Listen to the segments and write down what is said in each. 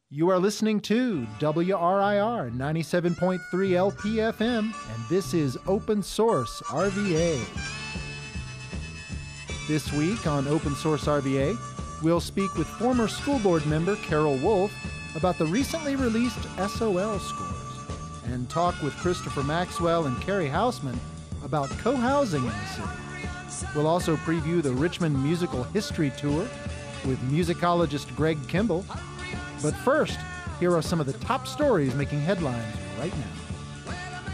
You are listening to WRIR 97.3 LPFM, and this is Open Source RVA. This week on Open Source RVA, we'll speak with former school board member Carol Wolf about the recently released SOL scores, and talk with Christopher Maxwell and Carrie Hausman about co-housing in the city. We'll also preview the Richmond Musical History Tour with musicologist Greg Kimball. But first, here are some of the top stories making headlines right now.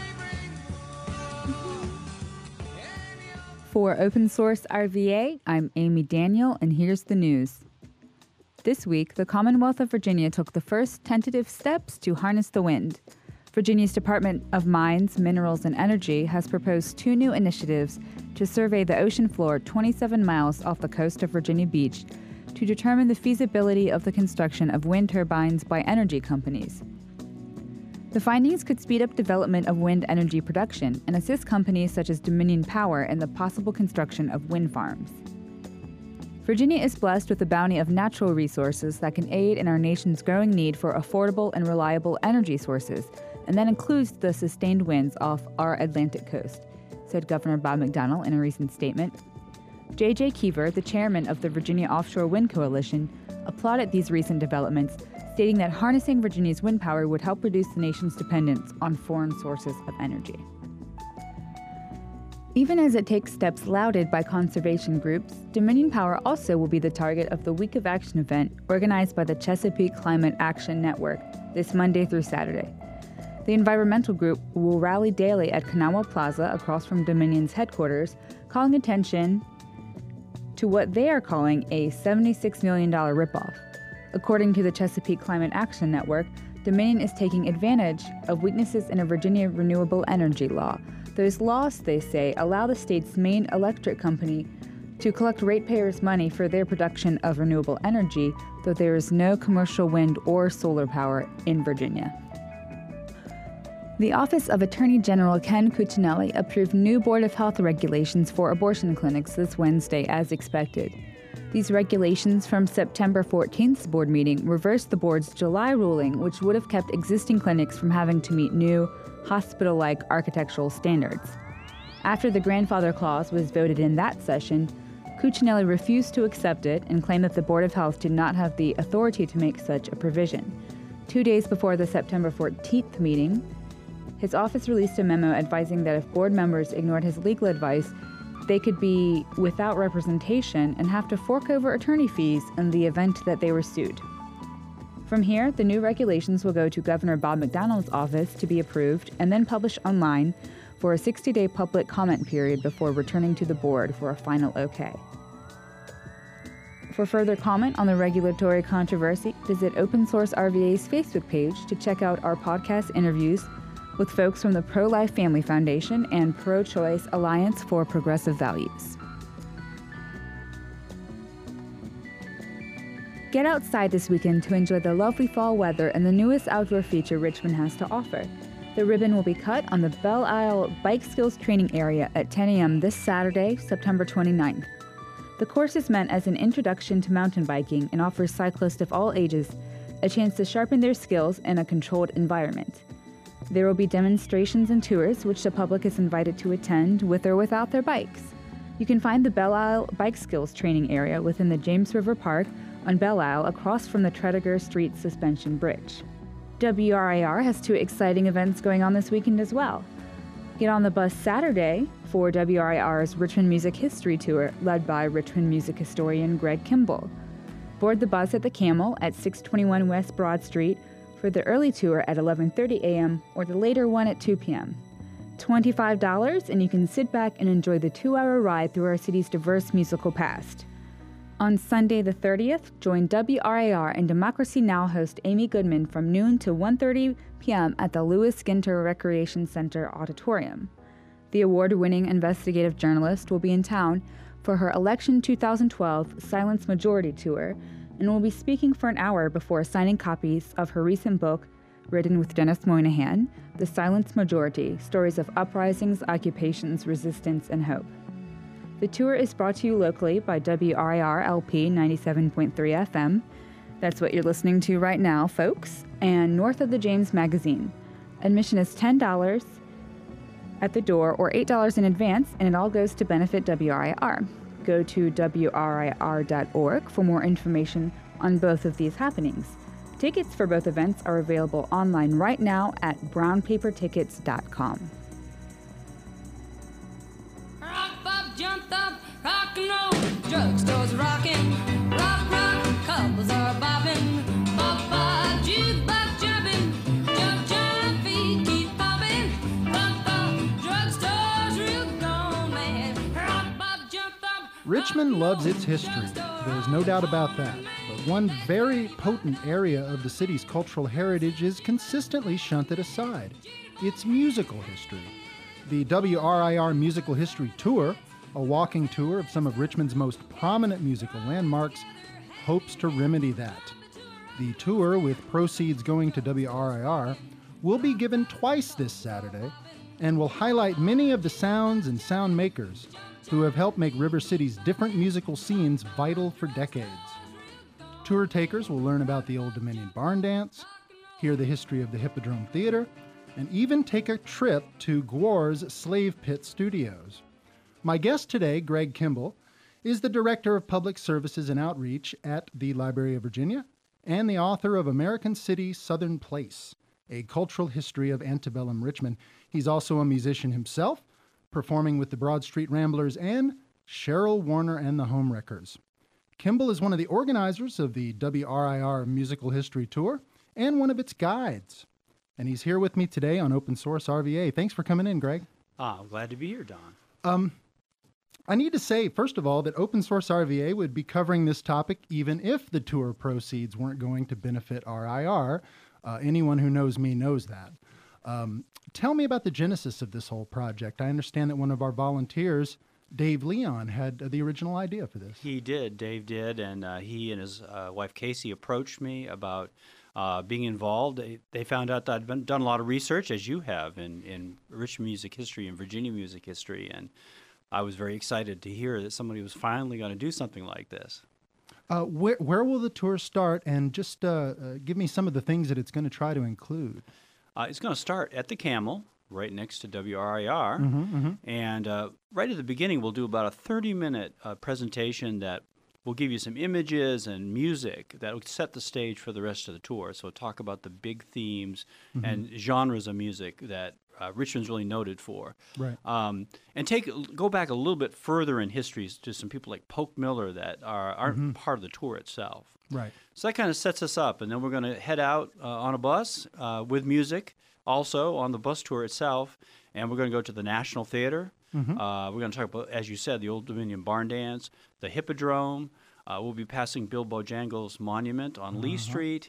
For Open Source RVA, I'm Amy Daniel, and here's the news. This week, the Commonwealth of Virginia took the first tentative steps to harness the wind. Virginia's Department of Mines, Minerals, and Energy has proposed 2 new initiatives to survey the ocean floor 27 miles off the coast of Virginia Beach to determine the feasibility of the construction of wind turbines by energy companies. The findings could speed up development of wind energy production and assist companies such as Dominion Power in the possible construction of wind farms. Virginia is blessed with a bounty of natural resources that can aid in our nation's growing need for affordable and reliable energy sources, and that includes the sustained winds off our Atlantic coast, said Governor Bob McDonnell in a recent statement. J.J. Keever, the chairman of the Virginia Offshore Wind Coalition, applauded these recent developments, stating that harnessing Virginia's wind power would help reduce the nation's dependence on foreign sources of energy. Even as it takes steps lauded by conservation groups, Dominion Power also will be the target of the Week of Action event organized by the Chesapeake Climate Action Network this Monday through Saturday. The environmental group will rally daily at Kanawha Plaza across from Dominion's headquarters, calling attention to what they are calling a $76 million ripoff. According to the Chesapeake Climate Action Network, Dominion is taking advantage of weaknesses in a Virginia renewable energy law. Those laws, they say, allow the state's main electric company to collect ratepayers' money for their production of renewable energy, though there is no commercial wind or solar power in Virginia. The Office of Attorney General Ken Cuccinelli approved new Board of Health regulations for abortion clinics this Wednesday as expected. These regulations from September 14th's board meeting reversed the board's July ruling, which would have kept existing clinics from having to meet new, hospital-like architectural standards. After the grandfather clause was voted in that session, Cuccinelli refused to accept it and claimed that the Board of Health did not have the authority to make such a provision. 2 days before the September 14th meeting, his office released a memo advising that if board members ignored his legal advice, they could be without representation and have to fork over attorney fees in the event that they were sued. From here, the new regulations will go to Governor Bob McDonnell's office to be approved and then published online for a 60-day public comment period before returning to the board for a final okay. For further comment on the regulatory controversy, visit Open Source RVA's Facebook page to check out our podcast interviews with folks from the Pro-Life Family Foundation and Pro-Choice Alliance for Progressive Values. Get outside this weekend to enjoy the lovely fall weather and the newest outdoor feature Richmond has to offer. The ribbon will be cut on the Belle Isle Bike Skills Training Area at 10 a.m. this Saturday, September 29th. The course is meant as an introduction to mountain biking and offers cyclists of all ages a chance to sharpen their skills in a controlled environment. There will be demonstrations and tours, which the public is invited to attend with or without their bikes. You can find the Belle Isle Bike Skills Training Area within the James River Park on Belle Isle across from the Tredegar Street Suspension Bridge. WRIR has 2 exciting events going on this weekend as well. Get on the bus Saturday for WRIR's Richmond Music History Tour, led by Richmond music historian Greg Kimball. Board the bus at the Camel at 621 West Broad Street for the early tour at 11:30 a.m. or the later one at 2 p.m. $25, and you can sit back and enjoy the 2-hour ride through our city's diverse musical past. On Sunday the 30th, join WRIR and Democracy Now! Host Amy Goodman from noon to 1:30 p.m. at the Lewis Ginter Recreation Center Auditorium. The award-winning investigative journalist will be in town for her Election 2012 Silence Majority Tour, and will be speaking for an hour before signing copies of her recent book, written with Dennis Moynihan, The Silence Majority, Stories of Uprisings, Occupations, Resistance, and Hope. The tour is brought to you locally by WRIR LP 97.3 FM, That's what you're listening to right now, folks, and North of the James Magazine. Admission is $10 at the door or $8 in advance, and it all goes to benefit WRIR. Go to WRIR.org for more information on both of these happenings. Tickets for both events are available online right now at brownpapertickets.com. Rock, pop, jumped up, rock and roll. Drugstores rocking, rock, rock. Couples are bobbing, bop, bop, jukebox jumping, jump, jump, feet keep popping. Rock, pop, drugstores real gone, man. Rock, pop, jumped up. Richmond loves its history. There's no doubt about that. But one very potent area of the city's cultural heritage is consistently shunted aside. Its musical history. The WRIR Musical History Tour, a walking tour of some of Richmond's most prominent musical landmarks, hopes to remedy that. The tour, with proceeds going to WRIR, will be given twice this Saturday and will highlight many of the sounds and sound makers who have helped make River City's different musical scenes vital for decades. Tour takers will learn about the Old Dominion Barn Dance, hear the history of the Hippodrome Theater, and even take a trip to Gwor's Slave Pit Studios. My guest today, Greg Kimball, is the Director of Public Services and Outreach at the Library of Virginia and the author of American City, Southern Place, A Cultural History of Antebellum Richmond. He's also a musician himself, performing with the Broad Street Ramblers and Cheryl Warner and the Homewreckers. Kimball is one of the organizers of the WRIR Musical History Tour and one of its guides. And he's here with me today on Open Source RVA. Thanks for coming in, Greg. I'm glad to be here, Don. I need to say, first of all, that Open Source RVA would be covering this topic even if the tour proceeds weren't going to benefit RIR. Anyone who knows me knows that. Tell me about the genesis of this whole project. I understand that one of our volunteers, Dave Leon, had the original idea for this. He did. Dave did, and he and his wife Casey approached me about being involved. They found out that I'd done a lot of research, as you have, in Richmond music history and Virginia music history, and I was very excited to hear that somebody was finally going to do something like this. Where will the tour start? And just give me some of the things that it's going to try to include. It's going to start at the Camel, right next to WRIR. And right at the beginning, we'll do about a 30-minute presentation that will give you some images and music that will set the stage for the rest of the tour. So we'll talk about the big themes and genres of music that Richmond's really noted for. Right. And go back a little bit further in history to some people like Polk Miller that aren't part of the tour itself. Right. So that kind of sets us up, and then we're going to head out on a bus with music, also on the bus tour itself, and we're going to go to the National Theater. We're going to talk about, as you said, the Old Dominion Barn Dance, the Hippodrome. We'll be passing Bill Bojangles' monument on Lee Street.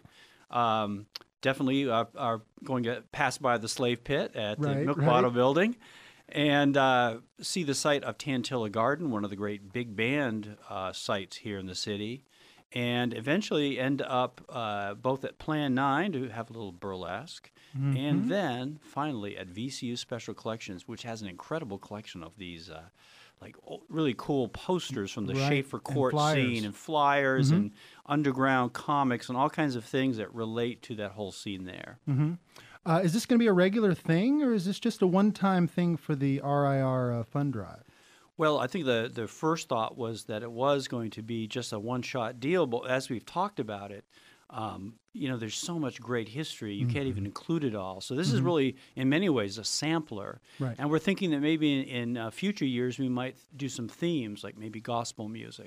Definitely are going to pass by the Slave Pit at the Milk Bottle Building and see the site of Tantilla Garden, one of the great big band sites here in the city, and eventually end up both at Plan 9 to have a little burlesque, and then finally at VCU Special Collections, which has an incredible collection of these really cool posters from the Schaefer Court scene and flyers and underground comics and all kinds of things that relate to that whole scene there. Is this going to be a regular thing, or is this just a one-time thing for the RIR fund drive? Well, I think the first thought was that it was going to be just a one-shot deal, but as we've talked about it, there's so much great history, you can't even include it all. So this is really, in many ways, a sampler. Right. And we're thinking that maybe in future years we might do some themes, like maybe gospel music.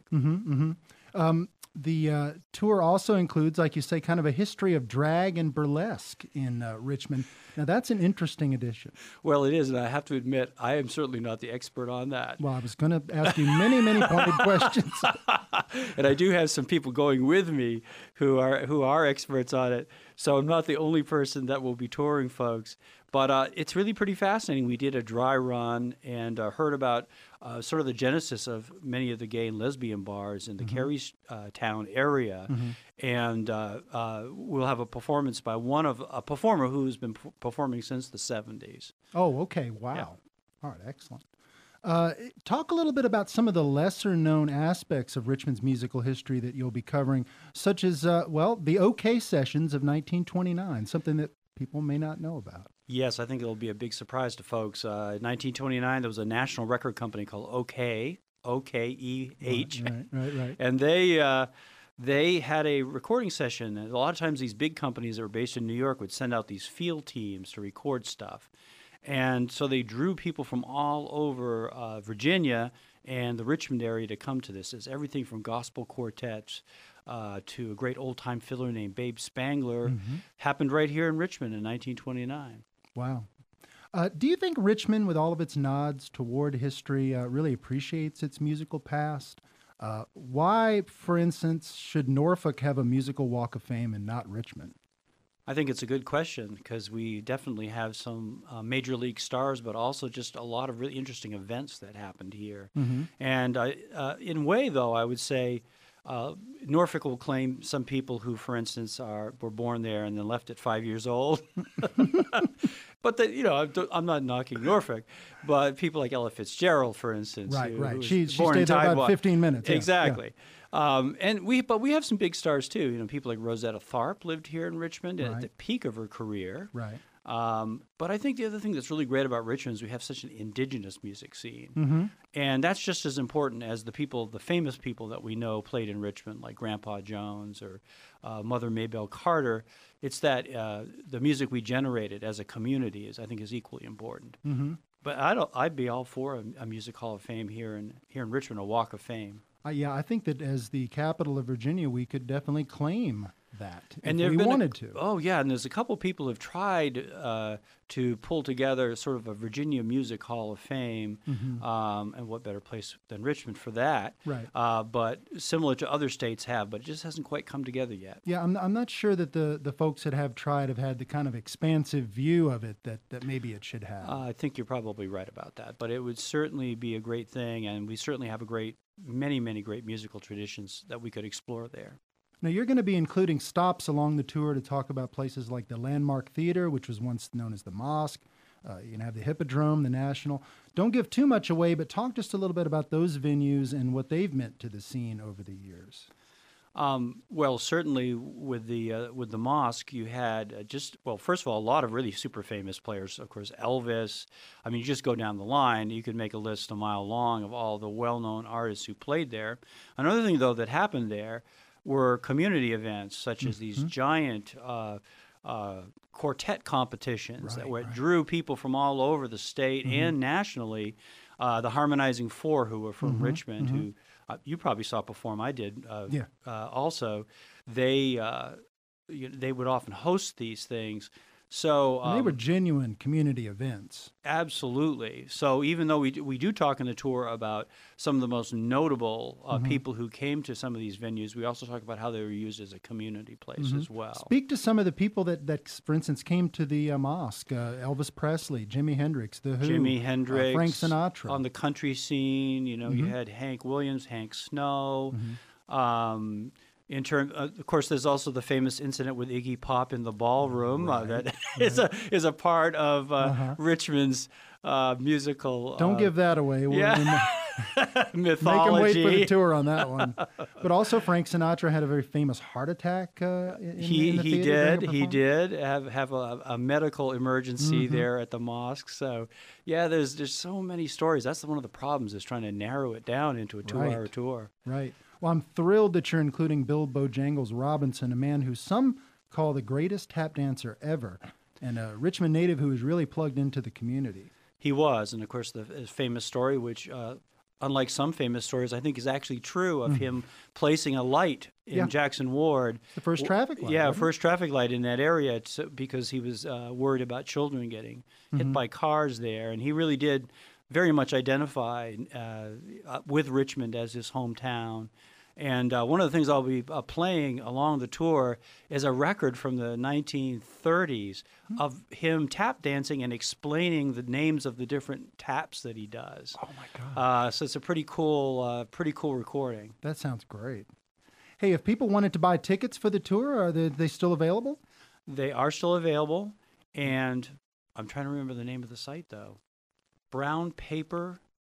The tour also includes, like you say, kind of a history of drag and burlesque in Richmond. Now, that's an interesting addition. Well, it is, and I have to admit, I am certainly not the expert on that. Well, I was going to ask you many, many pointed questions. And I do have some people going with me who are experts on it, so I'm not the only person that will be touring folks. But it's really pretty fascinating. We did a dry run and heard about sort of the genesis of many of the gay and lesbian bars in the Carystown area. And we'll have a performance by a performer who's been performing since the 70s. Oh, okay. Wow. Yeah. All right. Excellent. Talk a little bit about some of the lesser-known aspects of Richmond's musical history that you'll be covering, such as, the OK Sessions of 1929, something that people may not know about. Yes, I think it'll be a big surprise to folks. In 1929, there was a national record company called OK, O-K-E-H, Right. and they had a recording session. And a lot of times these big companies that were based in New York would send out these field teams to record stuff. And so they drew people from all over Virginia and the Richmond area to come to this. It's everything from gospel quartets to a great old-time fiddler named Babe Spangler. Happened right here in Richmond in 1929. Wow. Do you think Richmond, with all of its nods toward history, really appreciates its musical past? Why, for instance, should Norfolk have a musical Walk of Fame and not Richmond? I think it's a good question because we definitely have some major league stars, but also just a lot of really interesting events that happened here. And in a way, though, I would say Norfolk will claim some people who, for instance, were born there and then left at 5 years old. But I'm not knocking Norfolk, but people like Ella Fitzgerald, for instance, Right. Who She was born stayed in there about Tidewater. 15 minutes. Exactly. And we have some big stars too. People like Rosetta Tharpe lived here in Richmond at the peak of her career. Right. But I think the other thing that's really great about Richmond is we have such an indigenous music scene, and that's just as important as the famous people that we know played in Richmond, like Grandpa Jones or Mother Maybelle Carter. It's that the music we generated as a community is equally important. But I'd be all for a music hall of fame here in Richmond, a Walk of Fame. I think that as the capital of Virginia, we could definitely claim that and if we wanted to. Oh, yeah, and there's a couple people who have tried to pull together sort of a Virginia Music Hall of Fame, and what better place than Richmond for that? Right. But similar to other states have, but it just hasn't quite come together yet. Yeah, I'm not sure that the folks that have tried have had the kind of expansive view of it that maybe it should have. I think you're probably right about that, but it would certainly be a great thing, and we certainly have many great musical traditions that we could explore there. Now, you're going to be including stops along the tour to talk about places like the Landmark Theater, which was once known as the Mosque. You're going to have the Hippodrome, the National. Don't give too much away, but talk just a little bit about those venues and what they've meant to the scene over the years. Well, certainly with the Mosque, you had first of all, a lot of really super famous players. Of course, Elvis. I mean, you just go down the line, you could make a list a mile long of all the well-known artists who played there. Another thing, though, that happened there were community events, such as these giant quartet competitions that drew people from all over the state and nationally. The Harmonizing Four, who were from Richmond, who you probably saw perform. I did. Also, they would often host these things. So And they were genuine community events. Absolutely. So even though we do talk in the tour about some of the most notable people who came to some of these venues, we also talk about how they were used as a community place as well. Speak to some of the people that for instance, came to the Mosque. Elvis Presley, Jimi Hendrix, The Who. Jimi Hendrix. Frank Sinatra. On the country scene, you had Hank Williams, Hank Snow. Of course, there's also the famous incident with Iggy Pop in the ballroom that is a part of Richmond's musical. Don't give that away. Mythology. Make them wait for the tour on that one. But also, Frank Sinatra had a very famous heart attack. In the theater He did have a medical emergency there at the Mosque. So, yeah, there's so many stories. That's one of the problems is trying to narrow it down into a 2-hour tour. Right. Well, I'm thrilled that you're including Bill Bojangles Robinson, a man who some call the greatest tap dancer ever, and a Richmond native who is really plugged into the community. He was, and of course the famous story, which unlike some famous stories, I think is actually true, of him placing a light in Jackson Ward. The first traffic light. Yeah, first traffic light in that area because he was worried about children getting hit by cars there, and he really did very much identify with Richmond as his hometown. And one of the things I'll be playing along the tour is a record from the 1930s of him tap dancing and explaining the names of the different taps that he does. Oh my God! So it's a pretty cool recording. That sounds great. Hey, if people wanted to buy tickets for the tour, are they still available? They are still available, and I'm trying to remember the name of the site though. Brown Paper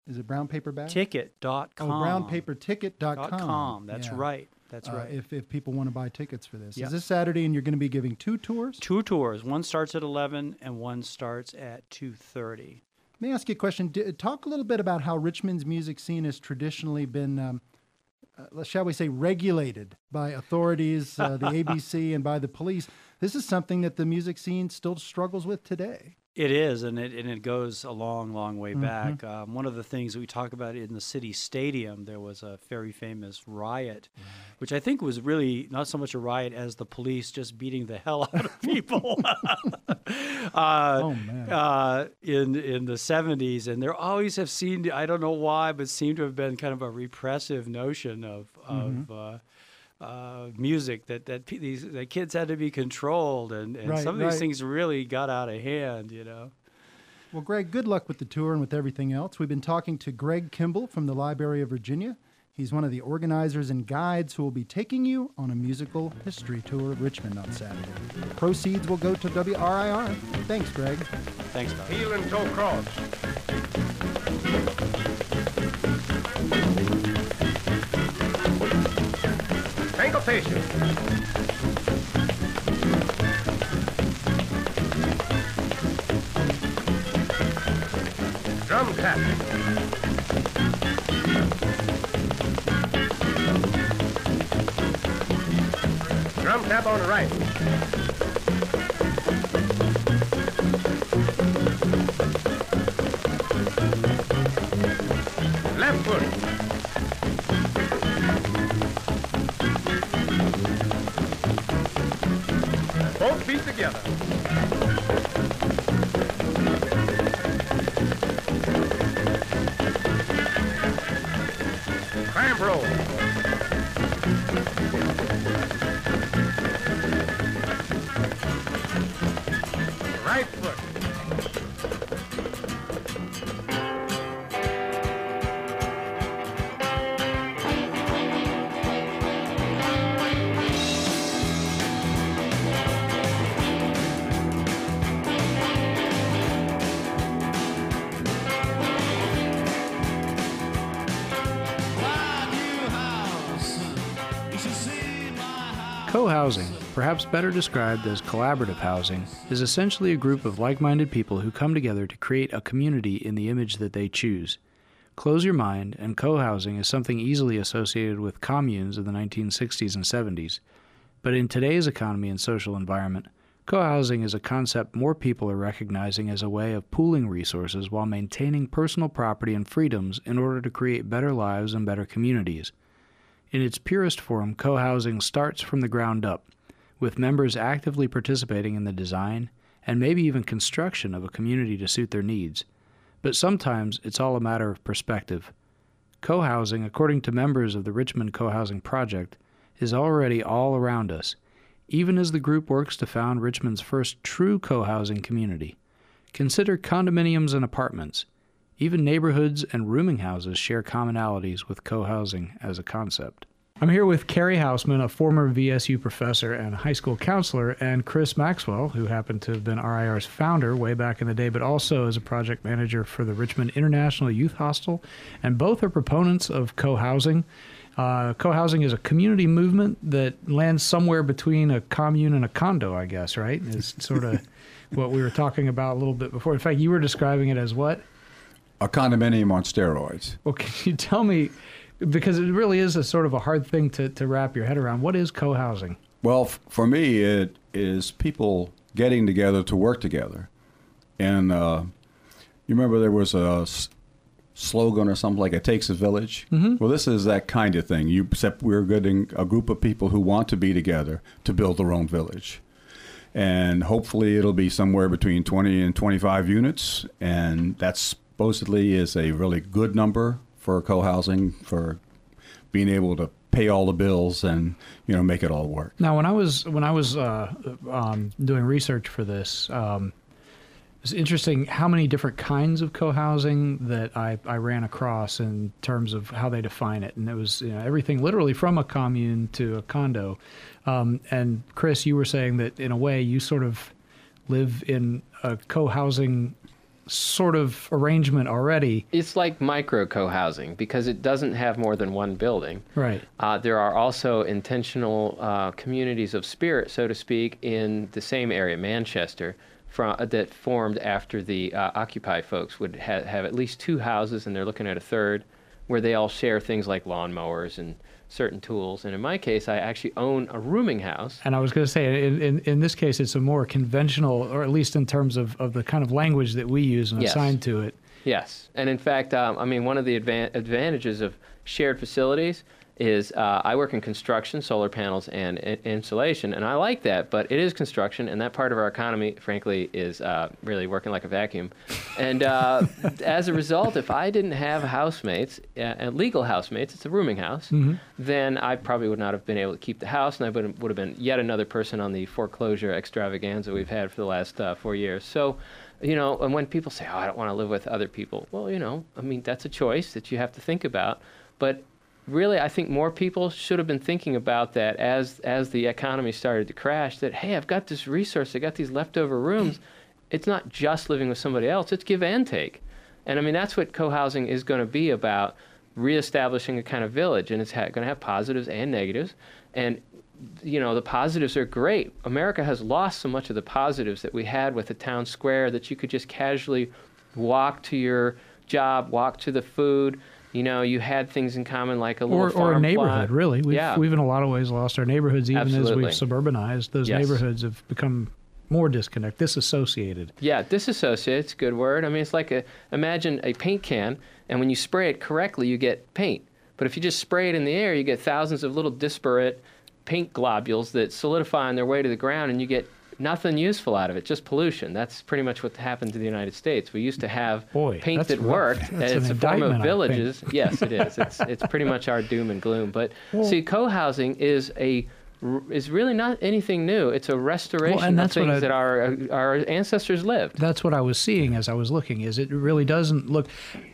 Is it Brown Paper Bag? Ticket.com. Oh, brownpaperticket.com. .com. That's Yeah. right. That's right. If people want to buy tickets for this. Yeah. Is this Saturday and you're going to be giving 2 tours? 2 tours. One starts at 11 and one starts at 2:30. Let me ask you a question. Talk a little bit about how Richmond's music scene has traditionally been, shall we say, regulated by authorities, the ABC, and by the police. This is something that the music scene still struggles with today. It is, and it goes a long, long way back. One of the things that we talk about in the city stadium, there was a very famous riot, which I think was really not so much a riot as the police just beating the hell out of people in the 70s. And there always have seemed, I don't know why, but seemed to have been kind of a repressive notion of music that kids had to be controlled, and some of these things really got out of hand, you know. Well, Greg, good luck with the tour and with everything else. We've been talking to Greg Kimball from the Library of Virginia. He's one of the organizers and guides who will be taking you on a musical history tour of Richmond on Saturday. Proceeds will go to WRIR. Thanks, Greg. Thanks, Doug. Heel and toe cross. Syncopation. Drum tap. Drum tap on the right. Left foot. Both feet together. Cramp roll. Right foot. Co-housing, perhaps better described as collaborative housing, is essentially a group of like-minded people who come together to create a community in the image that they choose. Close your mind, and co-housing is something easily associated with communes of the 1960s and 70s. But in today's economy and social environment, co-housing is a concept more people are recognizing as a way of pooling resources while maintaining personal property and freedoms in order to create better lives and better communities. In its purest form, co-housing starts from the ground up, with members actively participating in the design and maybe even construction of a community to suit their needs. But sometimes it's all a matter of perspective. Co-housing, according to members of the Richmond Co-housing Project, is already all around us, even as the group works to found Richmond's first true co-housing community. Consider condominiums and apartments. Even neighborhoods and rooming houses share commonalities with co-housing as a concept. I'm here with Carrie Hausman, a former VSU professor and high school counselor, and Chris Maxwell, who happened to have been RIR's founder way back in the day, but also as a project manager for the Richmond International Youth Hostel, and both are proponents of co-housing. Co-housing is a community movement that lands somewhere between a commune and a condo, I guess, right? Is sort of what we were talking about a little bit before. In fact, you were describing it as what? A condominium on steroids. Well, can you tell me, because it really is a sort of a hard thing to wrap your head around, what is co-housing? Well, for me, it is people getting together to work together. And you remember there was a slogan or something like, it takes a village? Mm-hmm. Well, this is that kind of thing. Except we're getting a group of people who want to be together to build their own village. And hopefully it'll be somewhere between 20 and 25 units, and that's supposedly is a really good number for co-housing, for being able to pay all the bills and make it all work. Now, when I was doing research for this, it's interesting how many different kinds of co-housing that I ran across in terms of how they define it, and it was everything literally from a commune to a condo. And Chris, you were saying that in a way you sort of live in a co-housing sort of arrangement already. It's like micro co-housing because it doesn't have more than one building. Right. There are also intentional communities of spirit, so to speak, in the same area, Manchester, that formed after the Occupy folks would have at least 2 houses, and they're looking at a third, where they all share things like lawnmowers and certain tools. And in my case, I actually own a rooming house. And I was going to say, in this case, it's a more conventional, or at least in terms of the kind of language that we use and Yes. assign to it. Yes. And in fact, I mean, one of the advantages of shared facilities is I work in construction, solar panels, and insulation, and I like that, but it is construction, and that part of our economy, frankly, is really working like a vacuum. And as a result, if I didn't have housemates, legal housemates, it's a rooming house, then I probably would not have been able to keep the house, and I would have been yet another person on the foreclosure extravaganza we've had for the last 4 years. So, you know, and when people say, oh, I don't want to live with other people, well, you know, I mean, that's a choice that you have to think about. But really, I think more people should have been thinking about that as the economy started to crash, that, hey, I've got this resource, I got these leftover rooms. It's not just living with somebody else, it's give and take. And I mean, that's what co-housing is going to be about, reestablishing a kind of village, and it's going to have positives and negatives. And, you know, the positives are great. America has lost so much of the positives that we had with the town square, that you could just casually walk to your job, walk to the food. You know, you had things in common like a little farm or a neighborhood, plot. really. We've in a lot of ways lost our neighborhoods, even Absolutely. as we've suburbanized. Those Yes. neighborhoods have become more disassociated. Yeah, disassociate's a good word. I mean, it's like imagine a paint can, and when you spray it correctly, you get paint. But if you just spray it in the air, you get thousands of little disparate paint globules that solidify on their way to the ground, and you get nothing useful out of it, just pollution. That's pretty much what happened to the United States. We used to have paint that's that rough. worked. That's It's an a form of indictment, I think. villages. Yes, it is. It's pretty much our doom and gloom. But see, co-housing is really not anything new. It's a restoration of things that our ancestors lived. That's what I was seeing as I was looking, is it really doesn't look,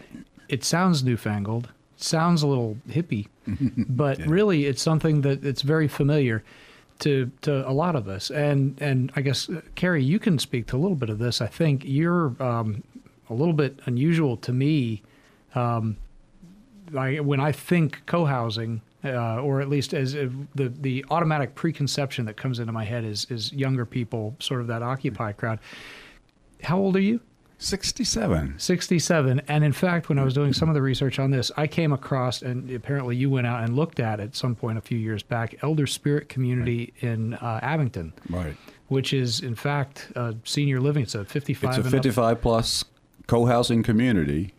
it sounds newfangled, sounds a little hippie, but really it's something that it's very familiar to a lot of us. And I guess, Carrie, you can speak to a little bit of this. I think you're a little bit unusual to me. When I think co-housing, or at least as the automatic preconception that comes into my head is younger people, sort of that Occupy crowd. How old are you? 67. 67. And in fact, when I was doing some of the research on this, I came across, and apparently you went out and looked at some point a few years back, Elder Spirit Community in Abington. Right. Which is, in fact, senior living. It's a 55 It's a 55-plus co-housing community.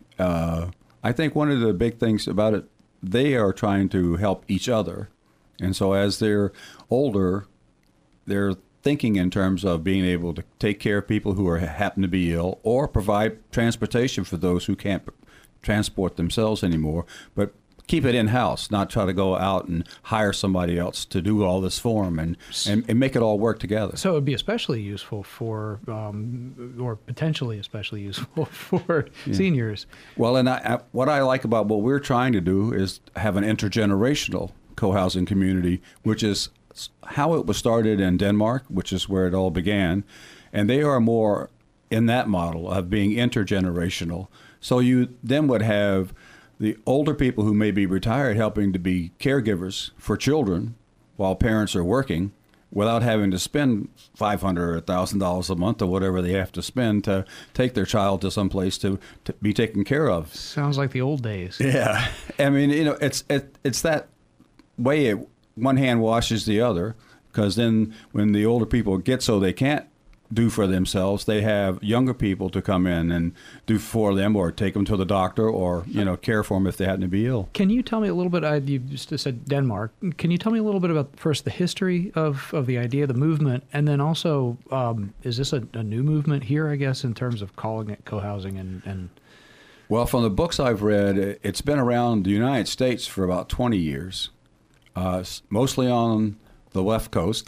I think one of the big things about it, they are trying to help each other. And so as they're older, they're thinking in terms of being able to take care of people who happen to be ill, or provide transportation for those who can't transport themselves anymore, but keep it in-house, not try to go out and hire somebody else to do all this for them, and make it all work together. So it would be especially useful for, or potentially especially useful for seniors. Well, and what I like about what we're trying to do is have an intergenerational co-housing community, which is how it was started in Denmark, which is where it all began. And they are more in that model of being intergenerational. So you then would have the older people who may be retired helping to be caregivers for children while parents are working, without having to spend $500 or $1,000 a month or whatever they have to spend to take their child to some place to be taken care of. Sounds like the old days. Yeah. I mean, you know, it's that way one hand washes the other, because then when the older people get so they can't do for themselves, they have younger people to come in and do for them, or take them to the doctor, or, you know, care for them if they happen to be ill. Can you tell me a little bit, you just said Denmark, can you tell me a little bit about first the history of the idea, the movement, and then also, is this a new movement here, I guess, in terms of calling it co-housing and Well, from the books I've read, it's been around the United States for about 20 years, mostly on the West Coast,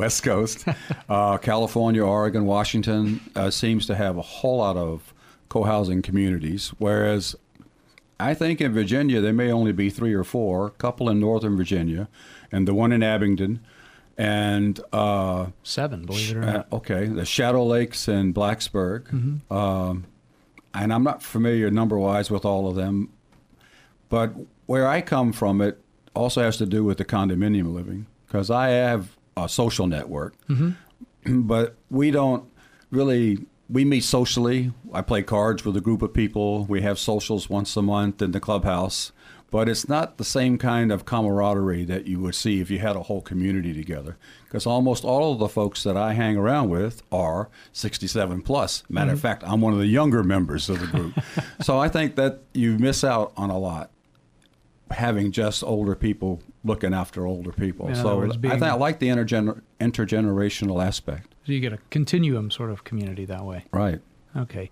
California, Oregon, Washington seems to have a whole lot of co-housing communities, whereas I think in Virginia there may only be 3 or 4, a couple in Northern Virginia, and the one in Abingdon, and 7, believe it or not. okay, the Shadow Lakes in Blacksburg, and I'm not familiar number-wise with all of them, but where I come from, it also has to do with the condominium living, because I have a social network, but we don't really, we meet socially. I play cards with a group of people. We have socials once a month in the clubhouse, but it's not the same kind of camaraderie that you would see if you had a whole community together, because almost all of the folks that I hang around with are 67 plus. Matter of fact, I'm one of the younger members of the group. So I think that you miss out on a lot having just older people looking after older people. In other So words, being- I like the intergenerational aspect. So you get a continuum sort of community that way. Right. Okay.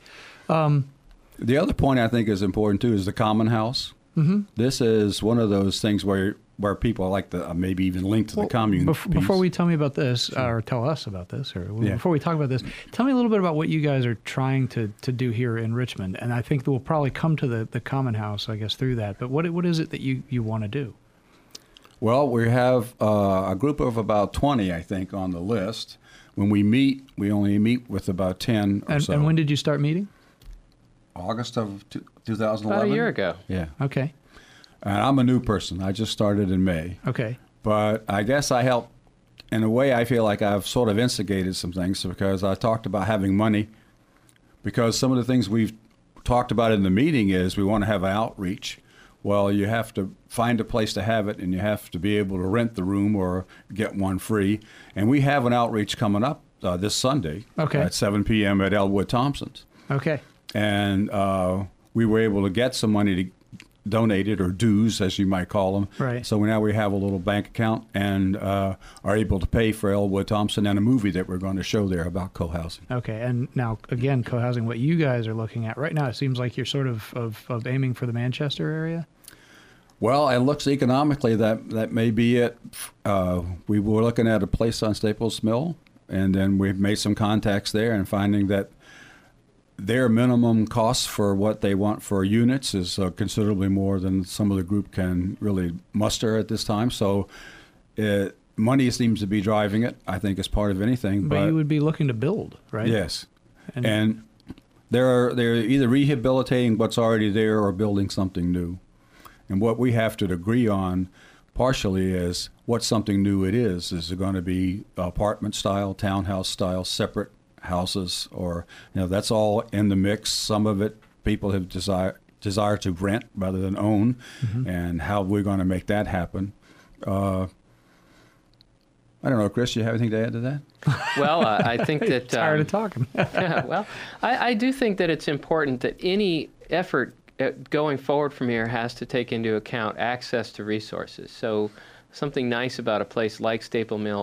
The other point I think is important too is the common house. This is one of those things where people like to maybe even link to the commune. Before we tell me about this, or tell us about this, or Yeah. before we talk about this, tell me a little bit about what you guys are trying to do here in Richmond. And I think we'll probably come to the common house, I guess, through that. But what is it that you want to do? Well, we have a group of about 20, I think, on the list. When we meet, we only meet with about 10 or so. And when did you start meeting? August of 2011? About a year ago. Yeah. Okay. And I'm a new person. I just started in May. Okay. But I guess I helped. In a way, I feel like I've sort of instigated some things because I talked about having money. Because some of the things we've talked about in the meeting is we want to have outreach. Well, you have to find a place to have it, and you have to be able to rent the room or get one free. And we have an outreach coming up this Sunday at 7 p.m. at Elwood Thompson's. Okay. And we were able to get some money to donate it, or dues, as you might call them. Right. So now we have a little bank account and are able to pay for Elwood Thompson and a movie that we're going to show there about co-housing. Okay. And now, again, co-housing, what you guys are looking at right now, it seems like you're sort of aiming for the Manchester area? Well, it looks economically that may be it. We were looking at a place on Staples Mill, and then we've made some contacts there and finding that their minimum costs for what they want for units is considerably more than some of the group can really muster at this time. So money seems to be driving it, I think, as part of anything. But you would be looking to build, right? Yes. And they're either rehabilitating what's already there or building something new. And what we have to agree on partially is what something new it is. Is it going to be apartment style, townhouse style, separate houses, or that's all in the mix. Some of it people have desire to rent rather than own, and how we're going to make that happen. I don't know, Chris, you have anything to add to that? Well, I think that Tired of talking. yeah, well, I do think that it's important that any effort going forward from here has to take into account access to resources. So something nice about a place like Staple Mill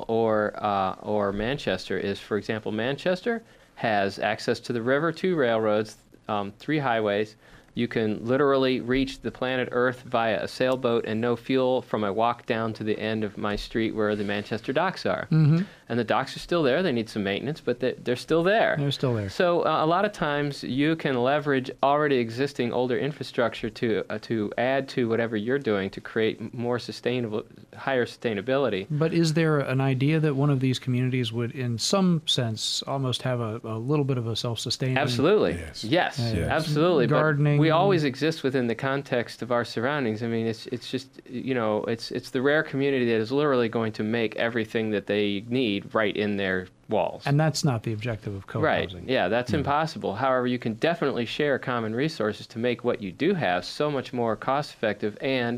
or Manchester is, for example, Manchester has access to the river, 2 railroads, 3 highways. You can literally reach the planet Earth via a sailboat and no fuel from a walk down to the end of my street where the Manchester docks are. And the docks are still there. They need some maintenance, but they're still there. They're still there. So a lot of times you can leverage already existing older infrastructure to add to whatever you're doing to create more sustainable, higher sustainability. But is there an idea that one of these communities would, in some sense, almost have a little bit of a self-sustaining? Absolutely. Yes. Absolutely. Gardening. But we always exist within the context of our surroundings. I mean, it's just, it's the rare community that is literally going to make everything that they need right in their walls. And that's not the objective of co-housing. Right. Yeah, that's impossible. However, you can definitely share common resources to make what you do have so much more cost-effective and,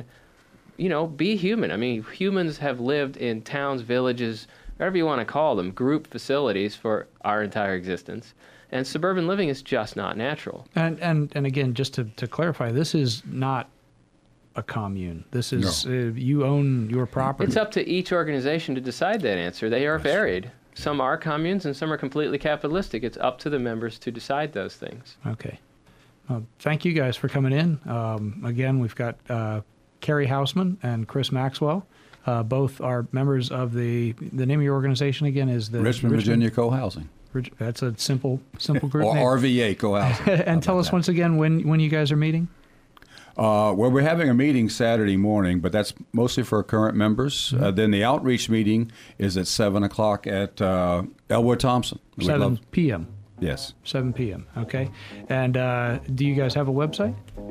be human. I mean, humans have lived in towns, villages, whatever you want to call them, group facilities for our entire existence. And suburban living is just not natural. And again, just to clarify, this is not a commune. This is you own your property. It's up to each organization to decide that answer. They are varied. Some are communes and some are completely capitalistic. It's up to the members to decide those things. Okay. Well, thank you guys for coming in. Again, we've got Carrie Hausman and Chris Maxwell. Both are members of the name of your organization again is the Richmond, Virginia Co-housing. That's a simple group or name. RVA Co-housing. And tell us once again when you guys are meeting. Well, we're having a meeting Saturday morning, but that's mostly for current members. Then the outreach meeting is at 7 o'clock at Elwood Thompson. 7 p.m. Yes. 7 p.m., okay? And do you guys have a website?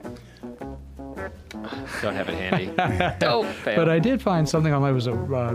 Don't have it handy. Don't fail. But I did find something online. It was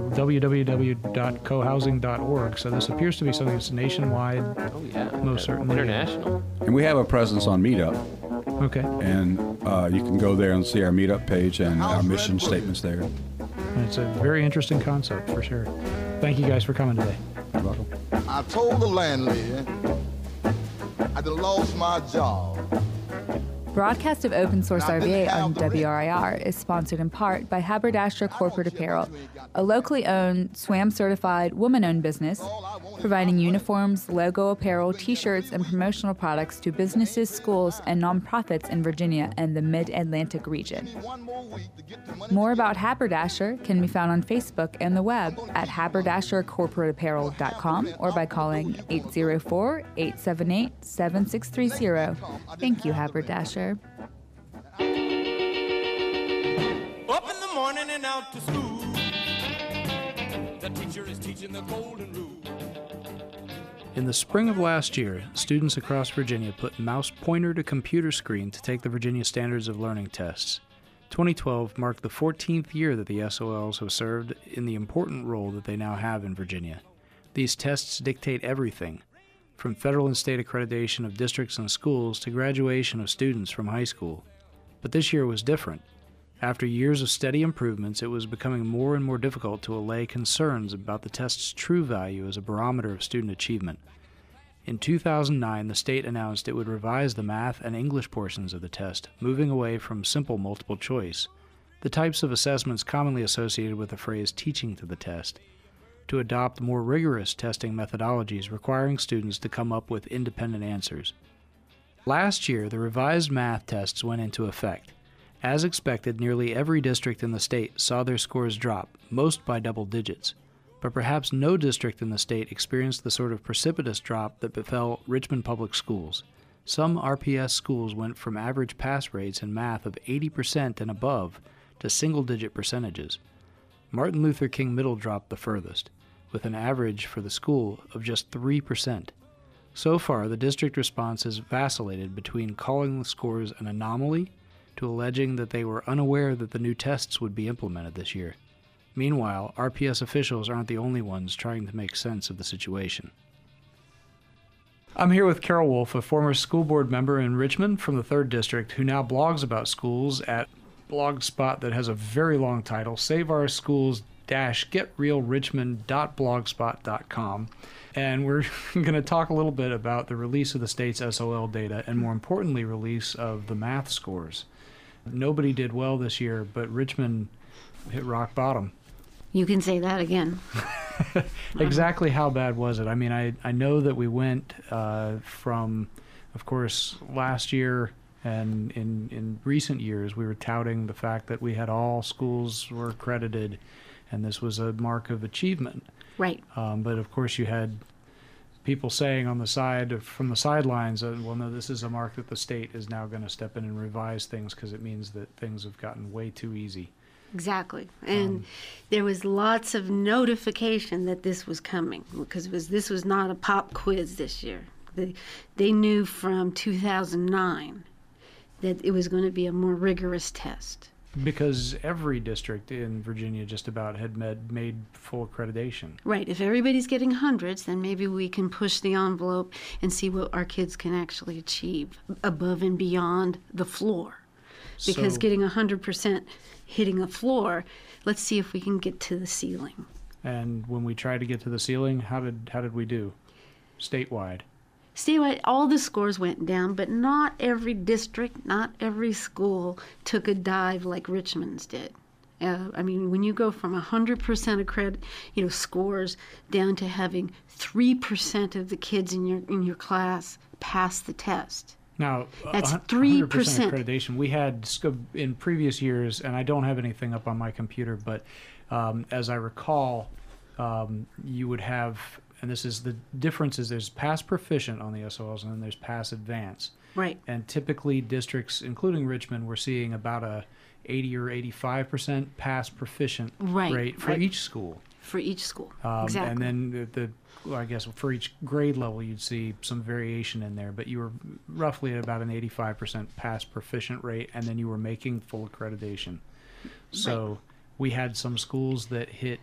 www.cohousing.org. So this appears to be something that's nationwide. Oh, yeah. Most certainly. International. And we have a presence on Meetup, Okay. and you can go there and see our Meetup page and our mission statements there. And it's a very interesting concept for sure. Thank you guys for coming today. You're welcome. I told the landlady I done lost my job. Broadcast of Open Source RVA on WRIR is sponsored in part by Haberdasher Corporate Apparel, a locally owned, SWAM-certified, woman-owned business, providing uniforms, logo apparel, T-shirts, and promotional products to businesses, schools, and nonprofits in Virginia and the Mid-Atlantic region. More about Haberdasher can be found on Facebook and the web at haberdashercorporateapparel.com or by calling 804-878-7630. Thank you, Haberdasher. Up in the morning and out to school. The teacher is teaching the golden rule. In the spring of last year, students across Virginia put mouse pointer to computer screen to take the Virginia Standards of Learning tests. 2012 marked the 14th year that the SOLs have served in the important role that they now have in Virginia. These tests dictate everything, from federal and state accreditation of districts and schools to graduation of students from high school. But this year was different. After years of steady improvements, it was becoming more and more difficult to allay concerns about the test's true value as a barometer of student achievement. In 2009, the state announced it would revise the math and English portions of the test, moving away from simple multiple choice, the types of assessments commonly associated with the phrase teaching to the test, to adopt more rigorous testing methodologies requiring students to come up with independent answers. Last year, the revised math tests went into effect. As expected, nearly every district in the state saw their scores drop, most by double digits. But perhaps no district in the state experienced the sort of precipitous drop that befell Richmond Public Schools. Some RPS schools went from average pass rates in math of 80% and above to single-digit percentages. Martin Luther King Middle dropped the furthest, with an average for the school of just 3%. So far, the district response has vacillated between calling the scores an anomaly to alleging that they were unaware that the new tests would be implemented this year. Meanwhile, RPS officials aren't the only ones trying to make sense of the situation. I'm here with Carol Wolf, a former school board member in Richmond from the 3rd District, who now blogs about schools at Blogspot that has a very long title, saveourschools-getrealrichmond.blogspot.com. And we're going to talk a little bit about the release of the state's SOL data and, more importantly, release of the math scores. Nobody did well this year, but Richmond hit rock bottom. You can say that again. Exactly how bad was it? I mean, I know that we went from, of course, last year and in recent years, we were touting the fact that we had all schools were accredited, and this was a mark of achievement. Right. But of course, you had people saying on the side from the sidelines, well, no, this is a mark that the state is now going to step in and revise things because it means that things have gotten way too easy. Exactly. And there was lots of notification that this was coming because this was not a pop quiz this year. They knew from 2009 that it was going to be a more rigorous test. Because every district in Virginia just about had made full accreditation. Right. If everybody's getting hundreds, then maybe we can push the envelope and see what our kids can actually achieve above and beyond the floor. Because getting 100% hitting a floor, let's see if we can get to the ceiling. And when we tried to get to the ceiling, how did we do? Statewide. Statewide, all the scores went down, but not every district, not every school took a dive like Richmond's did. I mean, when you go from 100% scores down to having 3% of the kids in your class pass the test. Now, that's 3% accreditation. We had in previous years, and I don't have anything up on my computer, but as I recall, you would have. And this is the difference is there's pass proficient on the SOLs and then there's pass advance. Right. And typically districts, including Richmond, we're seeing about a 80 or 85% pass proficient rate for each school. for each school. And Exactly. then I guess for each grade level, you'd see some variation in there, but you were roughly at about an 85% pass proficient rate, and then you were making full accreditation. So we had some schools that hit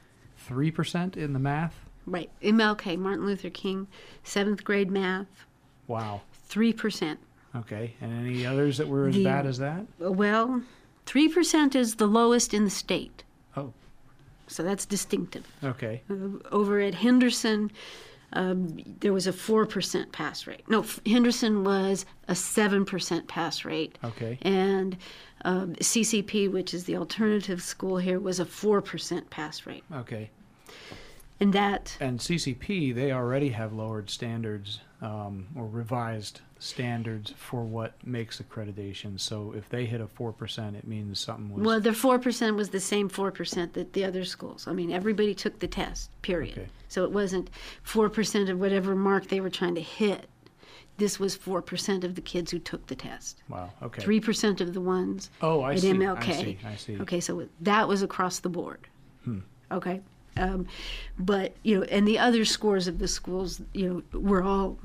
3% in the math. Right. MLK, Martin Luther King, 7th grade math, Wow. 3%. Okay. And any others that were as The- bad as that? Well, 3% is the lowest in the state. Oh, So that's distinctive. okay. Over at Henderson, there was a 4% pass rate. No, Henderson was a 7% pass rate. Okay. And CCP, which is the alternative school here, was a 4% pass rate. Okay. And that, And CCP, they already have lowered standards or revised standards for what makes accreditation. So if they hit a 4%, it means something was. well, the 4% was the same 4% that the other schools. I mean, everybody took the test, period. Okay. So it wasn't 4% of whatever mark they were trying to hit. This was 4% of the kids who took the test. Wow. Okay. 3% of the ones Oh, I at see. MLK. I see. Okay, so that was across the board. Okay. But, and the other scores of the schools, were all,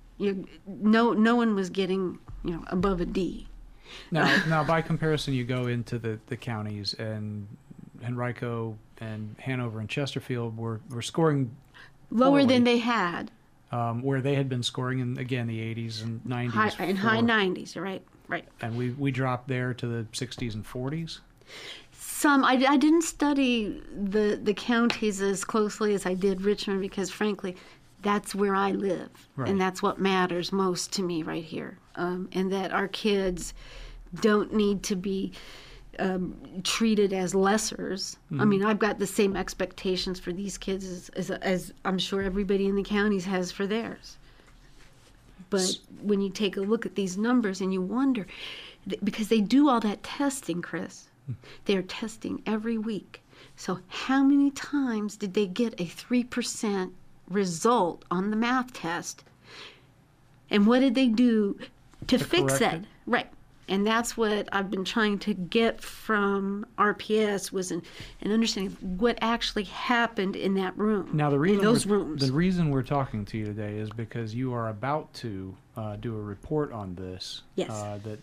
no one was getting, above a D. Now, by comparison, you go into the counties, and Henrico and Hanover and Chesterfield were scoring Lower poorly, than they had. where they had been scoring in, again, the 80s and 90s. High 90s, right. And we dropped there to the 60s and 40s. Some I didn't study the counties as closely as I did Richmond because, frankly, that's where I live, Right. and that's what matters most to me right here. And that our kids don't need to be treated as lessers. I mean, I've got the same expectations for these kids as I'm sure everybody in the counties has for theirs. But when you take a look at these numbers and you wonder, because they do all that testing, Chris, they're testing every week. So how many times did they get a 3% result on the math test? And what did they do to fix correct that? it? Right. And that's what I've been trying to get from RPS was an understanding of what actually happened in that room. Now, in those rooms. the reason we're talking to you today is because you are about to do a report on this. Yes. That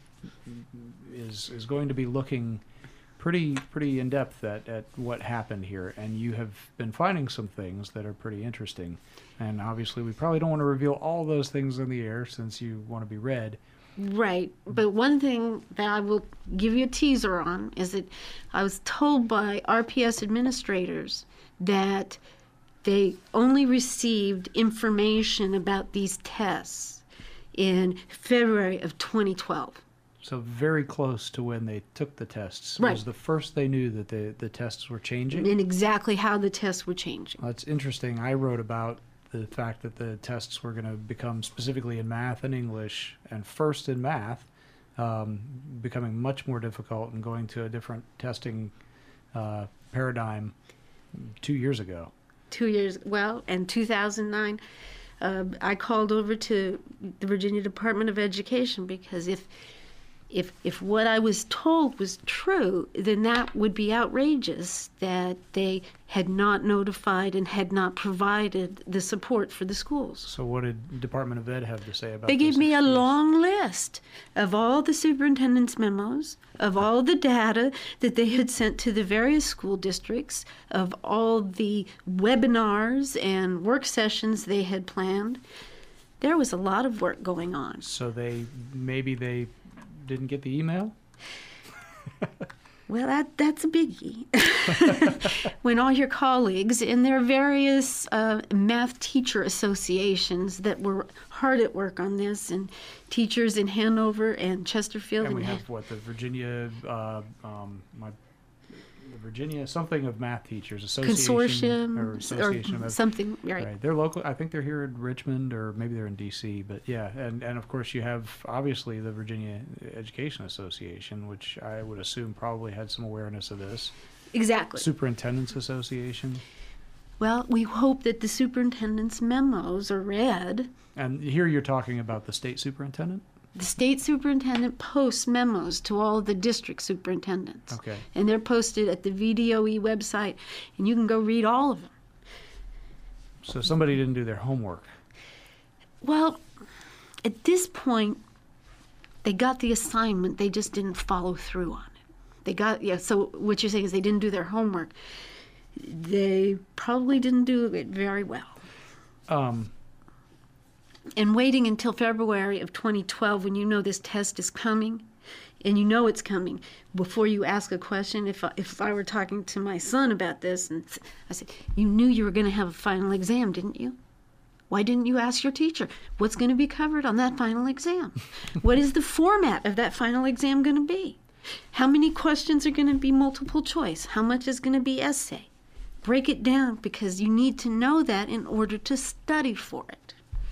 is going to be looking pretty in depth at what happened here, and you have been finding some things that are pretty interesting. And obviously, we probably don't want to reveal all those things in the air since you want to be read. Right. But one thing that I will give you a teaser on is that I was told by RPS administrators that they only received information about these tests in February of 2012. So very close to when they took the tests. Right. Was the first they knew that the tests were changing? And exactly how the tests were changing. Well, that's interesting. I wrote about the fact that the tests were going to become specifically in math and English, and first in math, becoming much more difficult and going to a different testing paradigm 2 years ago. 2 years, well, in 2009, I called over to the Virginia Department of Education because if what I was told was true, then that would be outrageous that they had not notified and had not provided the support for the schools. So what did Department of Ed have to say about They gave this me a excuse? long list of all the superintendent's memos, of all the data that they had sent to the various school districts, of all the webinars and work sessions they had planned. There was a lot of work going on. So maybe they didn't get the email? Well, that's a biggie. When all your colleagues in their various math teacher associations that were hard at work on this, and teachers in Hanover and Chesterfield, And we have the Virginia, the Virginia something of math teachers association or association or of something, right? They're local. I think they're here in Richmond, or maybe they're in D.C. But yeah, and of course you have obviously the Virginia Education Association, which I would assume probably had some awareness of this. Exactly. Superintendents Association. Well, we hope that the superintendent's memos are read. And here you're talking about the state superintendent? The state superintendent posts memos to all of the district superintendents. Okay. And they're posted at the VDOE website, and you can go read all of them. So somebody didn't do their homework. Well, at this point, they got the assignment, they just didn't follow through on it. So what you're saying is they didn't do their homework. They probably didn't do it very well. And waiting until February of 2012, when you know this test is coming, and you know it's coming, before you ask a question, if I were talking to my son about this, and I said, you knew you were going to have a final exam, didn't you? Why didn't you ask your teacher, what's going to be covered on that final exam? What is the format of that final exam going to be? How many questions are going to be multiple choice? How much is going to be essay? Break it down, because you need to know that in order to study for it.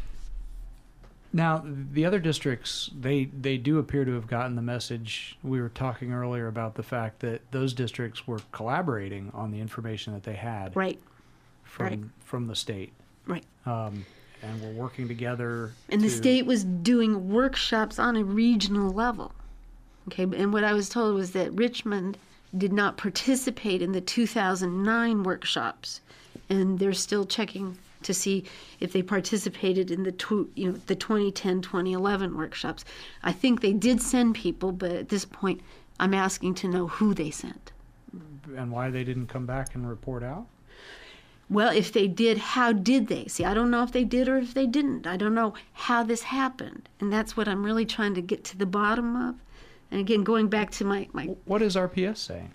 Now, the other districts, they do appear to have gotten the message. We were talking earlier about the fact that those districts were collaborating on the information that they had from the state. Right. And we're working together. And the state was doing workshops on a regional level. Okay, and what I was told was that Richmond did not participate in the 2009 workshops, and they're still checking to see if they participated in the 2010-2011 workshops. I think they did send people, but at this point, I'm asking to know who they sent. And why they didn't come back and report out? Well, if they did, how did they? See, I don't know if they did or if they didn't. I don't know how this happened, and that's what I'm really trying to get to the bottom of. And again, going back to my What is RPS saying?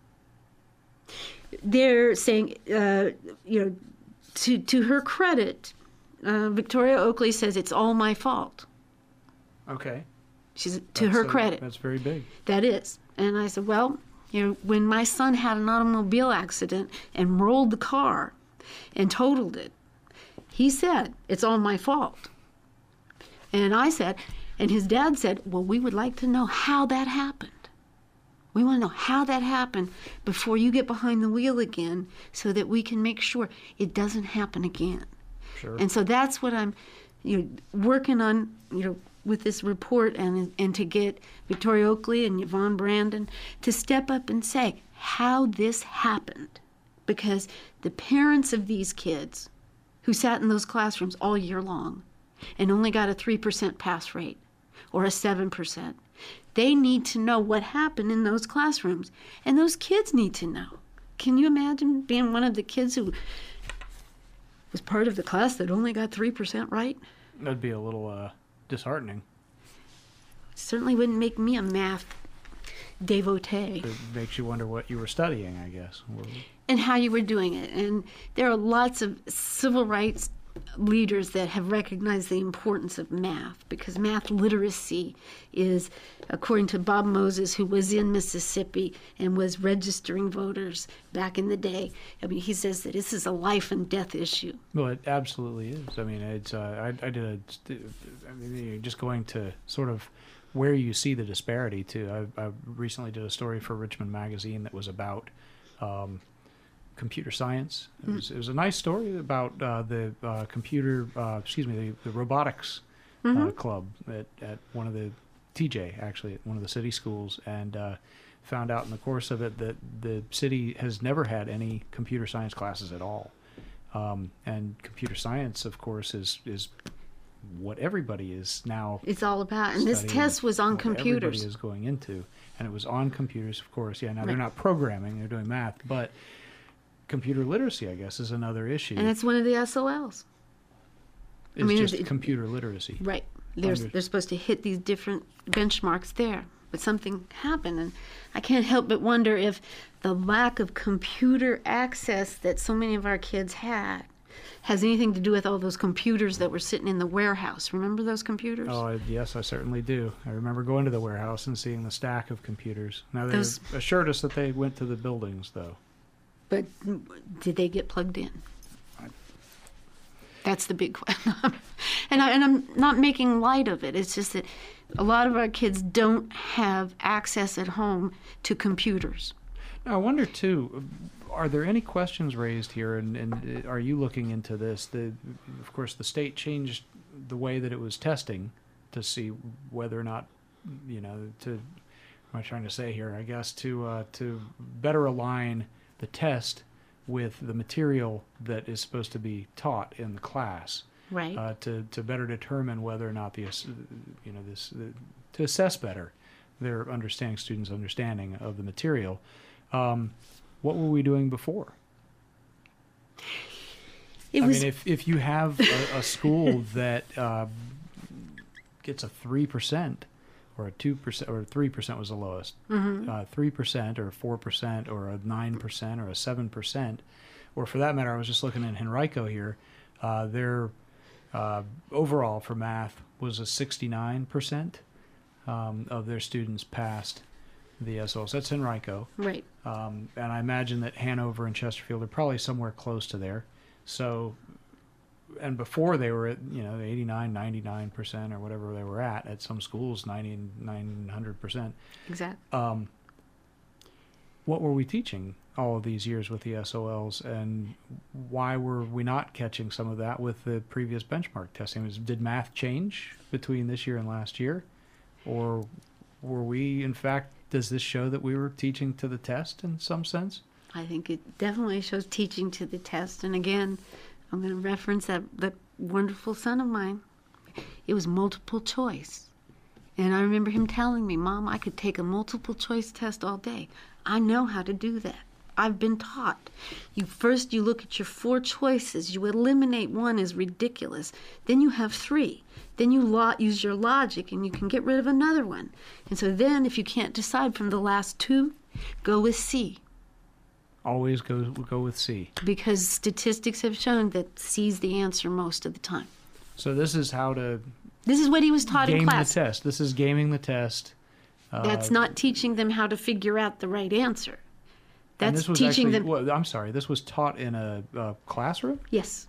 They're saying, to her credit, Victoria Oakley says it's all my fault. Okay. Her credit. That's very big. That is. And I said, well, when my son had an automobile accident and rolled the car and totaled it, he said, it's all my fault. And I said, and his dad said, well, we would like to know how that happened. We want to know how that happened before you get behind the wheel again, so that we can make sure it doesn't happen again. Sure. And so that's what I'm working on, with this report, and to get Victoria Oakley and Yvonne Brandon to step up and say how this happened. Because the parents of these kids who sat in those classrooms all year long and only got a 3% pass rate or a 7%, they need to know what happened in those classrooms, and those kids need to know. Can you imagine being one of the kids who was part of the class that only got 3% right? That'd be a little disheartening. Certainly wouldn't make me a math devotee. It makes you wonder what you were studying, I guess. And how you were doing it. And there are lots of civil rights leaders that have recognized the importance of math, because math literacy is, according to Bob Moses, who was in Mississippi and was registering voters back in the day, I mean, he says that this is a life and death issue. Well, it absolutely is. I mean, it's just going to sort of where you see the disparity too. I recently did a story for Richmond Magazine that was about computer science. It was a nice story about the robotics club at one of the TJ, actually, at one of the city schools, and found out in the course of it that the city has never had any computer science classes at all. And computer science, of course, is what everybody is now. It's all about, and this test was on computers. Everybody is going into, and it was on computers, of course. Yeah, now they're not programming; they're doing math, but computer literacy, I guess, is another issue. And it's one of the SOLs. It's just computer literacy. Right. They're supposed to hit these different benchmarks there. But something happened, and I can't help but wonder if the lack of computer access that so many of our kids had has anything to do with all those computers that were sitting in the warehouse. Remember those computers? Oh, yes, I certainly do. I remember going to the warehouse and seeing the stack of computers. Now, they assured us that they went to the buildings, though. But did they get plugged in? That's the big question. And I'm not making light of it. It's just that a lot of our kids don't have access at home to computers. Now, I wonder, too, are there any questions raised here, and are you looking into this? Of course, the state changed the way that it was testing to see whether or not, what am I trying to say here? I guess to better align the test with the material that is supposed to be taught in the class. Right. To better determine whether or not to assess better their students' understanding of the material. What were we doing before? If you have a school that gets a 3% or a 2% or 3% was the lowest, 3% or 4% or a 9% or a 7%, or for that matter, I was just looking at Henrico here, their overall for math was a 69% of their students passed the SOL. So that's Henrico. Right. And I imagine that Hanover and Chesterfield are probably somewhere close to there. So, and before they were at, 89, 99% or whatever they were at some schools, 90 and 900%. Exactly. What were we teaching all of these years with the SOLs, and why were we not catching some of that with the previous benchmark testing? Did math change between this year and last year? Or were we, in fact, does this show that we were teaching to the test in some sense? I think it definitely shows teaching to the test. And again, I'm going to reference that wonderful son of mine. It was multiple choice. And I remember him telling me, Mom, I could take a multiple choice test all day. I know how to do that. I've been taught. You look at your 4 choices. You eliminate one as ridiculous. Then you have 3. Then you use your logic and you can get rid of another one. And so then if you can't decide from the last 2, go with C. Always go with C. Because statistics have shown that C's the answer most of the time. So this is how to... This is what he was taught in class. Game the test. This is gaming the test. That's not teaching them how to figure out the right answer. That's this teaching them... I'm sorry, this was taught in a classroom? Yes.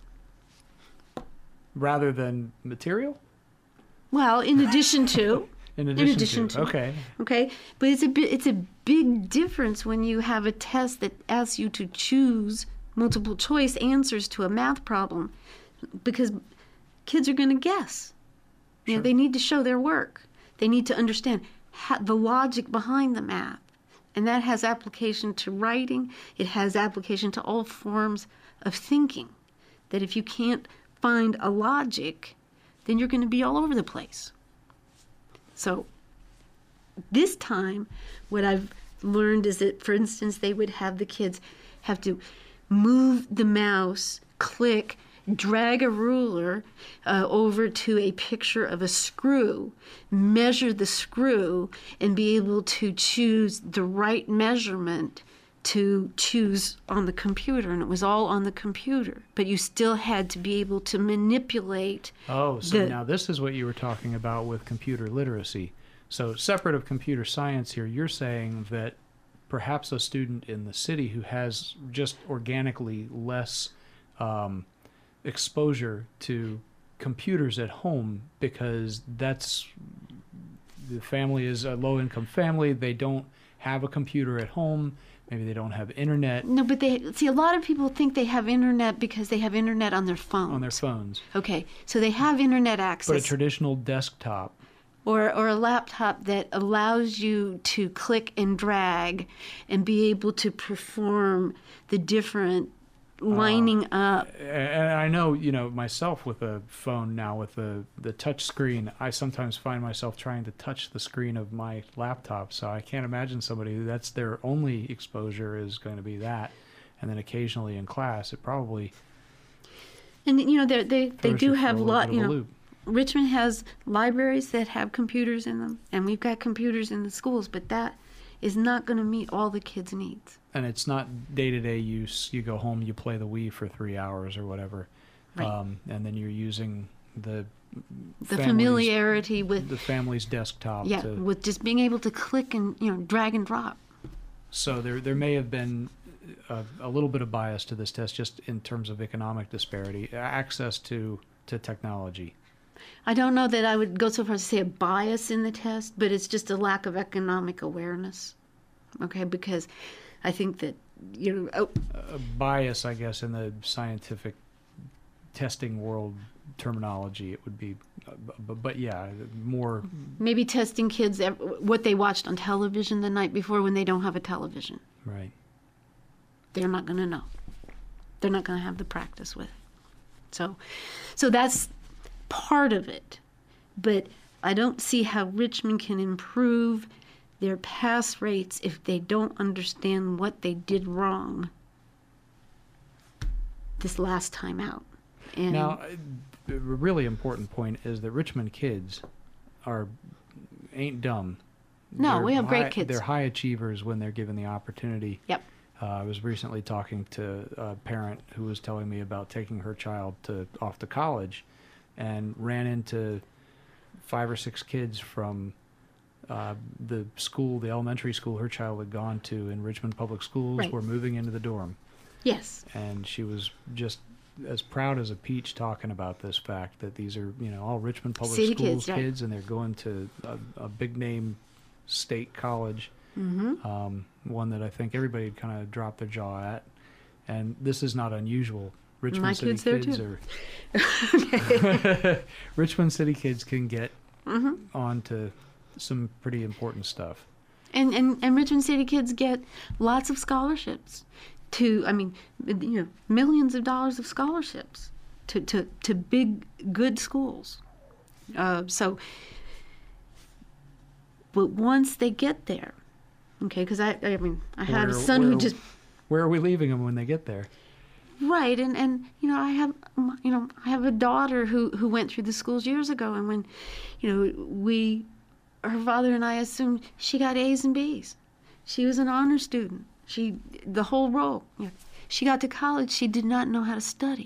Rather than material? Well, in addition to... In addition to. Okay. Okay, but it's a big difference when you have a test that asks you to choose multiple choice answers to a math problem, because kids are going to guess. Sure. They need to show their work. They need to understand the logic behind the math, and that has application to writing. It has application to all forms of thinking. That if you can't find a logic, then you're going to be all over the place. So this time, what I've learned is that, for instance, they would have the kids have to move the mouse, click, drag a ruler over to a picture of a screw, measure the screw, and be able to choose the right measurement to choose on the computer. And it was all on the computer. But you still had to be able to manipulate. Oh, so now this is what you were talking about with computer literacy. So separate of computer science here, you're saying that perhaps a student in the city who has just organically less exposure to computers at home, because the family is a low-income family, they don't have a computer at home, maybe they don't have internet. No, but a lot of people think they have internet because they have internet on their phones. On their phones. Okay, so they have internet access. But a traditional desktop. Or a laptop that allows you to click and drag and be able to perform the different lining up. And I know, myself with a phone now with the touch screen, I sometimes find myself trying to touch the screen of my laptop. So I can't imagine somebody who that's their only exposure is going to be that. And then occasionally in class, it probably... And, they do have a lot, Richmond has libraries that have computers in them, and we've got computers in the schools, but that is not going to meet all the kids' needs. And it's not day-to-day use. You go home, you play the Wii for 3 hours or whatever, right. And then you're using the familiarity with the family's desktop. Yeah, with just being able to click and drag and drop. So there may have been a little bit of bias to this test, just in terms of economic disparity, access to technology. I don't know that I would go so far as to say a bias in the test, but it's just a lack of economic awareness. Okay, because I think that, A bias, I guess, in the scientific testing world terminology, it would be, but yeah, more. Maybe testing kids what they watched on television the night before when they don't have a television. Right. They're not going to know. They're not going to have the practice with it. So that's part of it. But I don't see how Richmond can improve their pass rates if they don't understand what they did wrong this last time out. And now, a really important point is that Richmond kids ain't dumb. No, They're we have great high- kids. They're high achievers when they're given the opportunity. Yep. I was recently talking to a parent who was telling me about taking her child off to college, and ran into 5 or 6 kids from the elementary school her child had gone to in Richmond Public Schools. Right. Were moving into the dorm. Yes. And she was just as proud as a peach talking about this fact that these are, all Richmond Public City Schools kids, right. kids, and they're going to a big name state college, one that I think everybody would kind of drop their jaw at. And this is not unusual. Richmond My City kids there, kids too. are Richmond City kids can get onto some pretty important stuff. And Richmond City kids get lots of scholarships millions of dollars of scholarships to big, good schools. But once they get there, okay, because I had a son who just... Where are we leaving them when they get there? Right, and I have a daughter who went through the schools years ago, and when, her father and I assumed she got A's and B's. She was an honor student. The whole role. She got to college, she did not know how to study.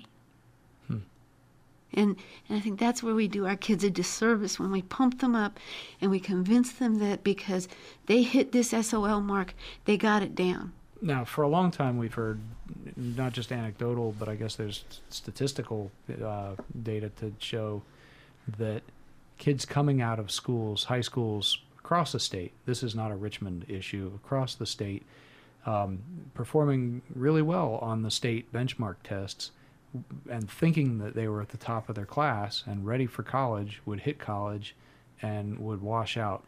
And I think that's where we do our kids a disservice when we pump them up and we convince them that because they hit this SOL mark, they got it down. Now, for a long time, we've heard, not just anecdotal, but I guess there's statistical data to show that kids coming out of schools, high schools across the state, this is not a Richmond issue, across the state, performing really well on the state benchmark tests and thinking that they were at the top of their class and ready for college, would hit college and would wash out.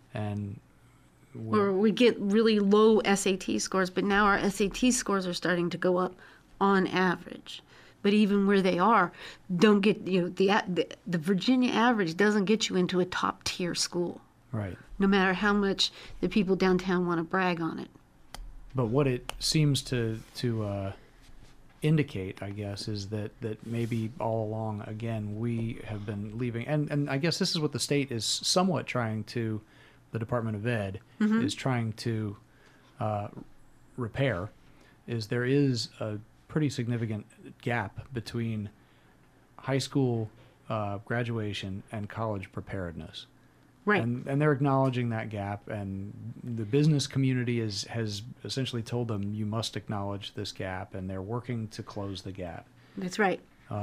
Or we get really low SAT scores, but now our SAT scores are starting to go up on average. But even where they are, don't get, the Virginia average doesn't get you into a top tier school. Right. No matter how much the people downtown want to brag on it. But what it seems to indicate, I guess, is that maybe all along, again, we have been leaving, and I guess this is what the state is somewhat trying to, the Department of Ed is trying to repair, is there is a pretty significant gap between high school graduation and college preparedness. Right. And they're acknowledging that gap, and the business community has essentially told them, you must acknowledge this gap, and they're working to close the gap. That's right.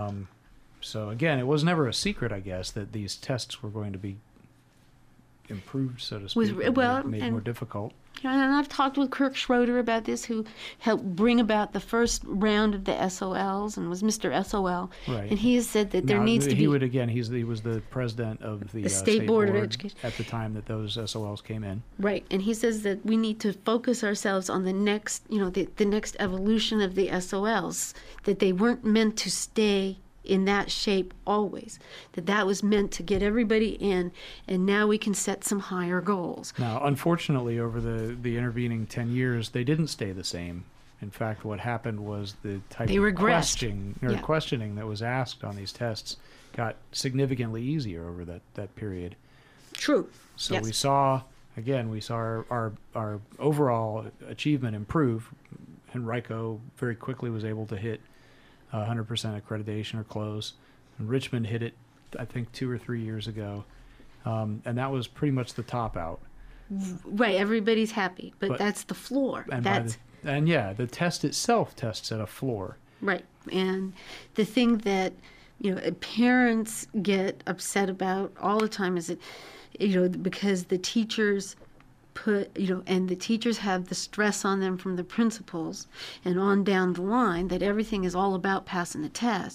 So again, it was never a secret, I guess, that these tests were going to be improved, so to speak, made more difficult. And I've talked with Kirk Schroeder about this, who helped bring about the first round of the SOLs and was Mr. SOL. Right. And he has said that there needs to be... He was the president of the State Board of Education at the time that those SOLs came in. Right. And he says that we need to focus ourselves on the next, the next evolution of the SOLs, that they weren't meant to stay in that shape always, that was meant to get everybody in, and now we can set some higher goals. Now, unfortunately, over the intervening 10 years, they didn't stay the same. In fact, what happened was the type of questioning that was asked on these tests got significantly easier over that period. True. So yes. we saw our overall achievement improve. Henrico very quickly was able to hit 100% accreditation or close. And Richmond hit it, I think, 2 or 3 years ago. And that was pretty much the top out. Right, everybody's happy, but that's the floor. The test itself tests at a floor. Right, and the thing that parents get upset about all the time is that because the teachers and the teachers have the stress on them from the principals and on down the line that everything is all about passing the test.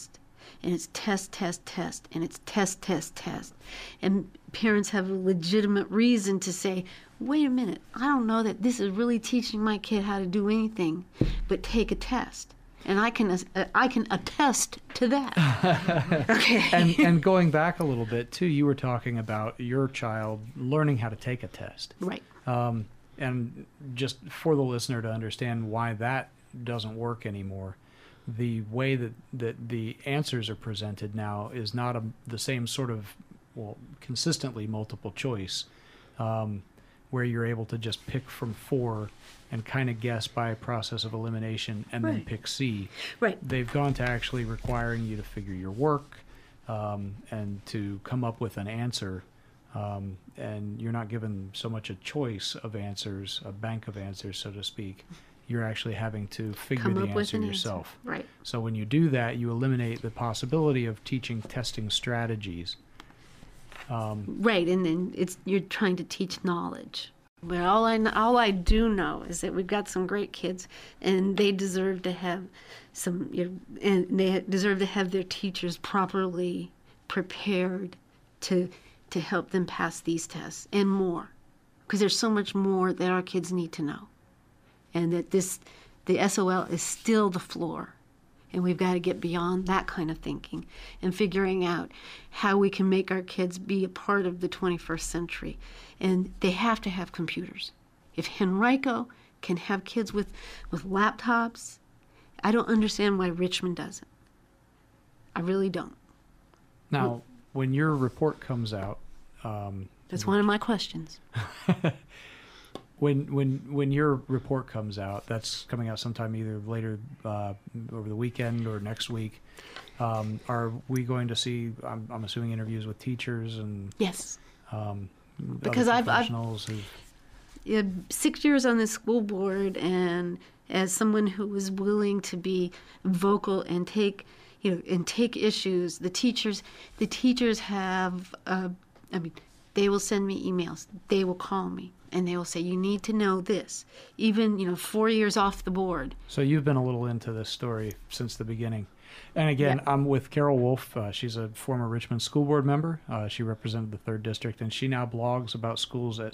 and it's test, test, test, and it's test, test, test. And parents have a legitimate reason to say, wait a minute, I don't know that this is really teaching my kid how to do anything but take a test. And I can attest to that. Okay. And going back a little bit, too, you were talking about your child learning how to take a test. Right. And just for the listener to understand why that doesn't work anymore, the way that the answers are presented now is not the same sort of, consistently multiple choice, where you're able to just pick from 4 and kind of guess by a process of elimination and then pick C. Right. They've gone to actually requiring you to figure your work and to come up with an answer. And you're not given so much a choice of answers, a bank of answers, so to speak. You're actually having to figure the answer yourself. Right. So when you do that, you eliminate the possibility of teaching testing strategies. Right, and then you're trying to teach knowledge. But all I do know is that we've got some great kids, and they deserve to have and they deserve to have their teachers properly prepared to help them pass these tests and more, because there's so much more that our kids need to know, and that the SOL is still the floor. And we've got to get beyond that kind of thinking and figuring out how we can make our kids be a part of the 21st century. And they have to have computers. If Henrico can have kids with laptops, I don't understand why Richmond doesn't. I really don't. Now, when your report comes out... that's one of my questions. When your report comes out, that's coming out sometime either later over the weekend or next week. Are we going to see? I'm assuming interviews with teachers and yes, because I've 6 years on the school board, and as someone who was willing to be vocal and take issues, the teachers have. They will send me emails. They will call me. And they will say, you need to know this, even, 4 years off the board. So you've been a little into this story since the beginning. And again, I'm with Carol Wolf. She's a former Richmond School Board member. She represented the 3rd District, and she now blogs about schools at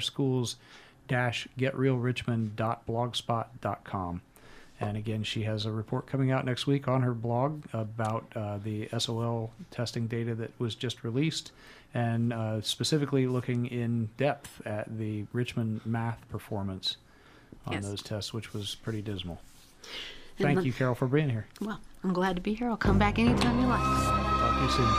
saveourschools-getrealrichmond.blogspot.com. And again, she has a report coming out next week on her blog about the SOL testing data that was just released, and specifically looking in depth at the Richmond math performance on those tests, which was pretty dismal. Thank you, Carol, for being here. Well, I'm glad to be here. I'll come back anytime you like. Talk to you soon.